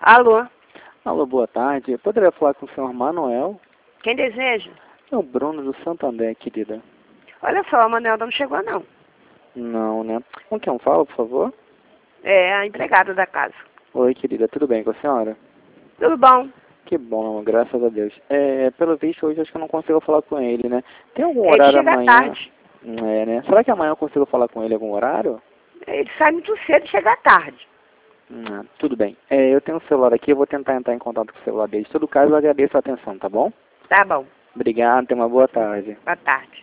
Alô? Alô, boa tarde. Eu poderia falar com o senhor Manuel? Quem deseja? É o Bruno do Santander, querida. Olha só, a Manuela não chegou, não. Não, né? Com quem eu falo, por favor? É a empregada da casa. Oi, querida. Tudo bem com a senhora? Tudo bom? Que bom, graças a Deus. Pelo visto, hoje acho que eu não consigo falar com ele, né? Tem algum Ele horário chega amanhã? tarde. Né? Será que amanhã eu consigo falar com ele em algum horário? Ele sai muito cedo e chega tarde. Tudo bem. Eu tenho um celular aqui, eu vou tentar entrar em contato com o celular dele. Em todo caso, eu agradeço a atenção, tá bom? Tá bom. Obrigado, tenha uma boa tarde. Boa tarde.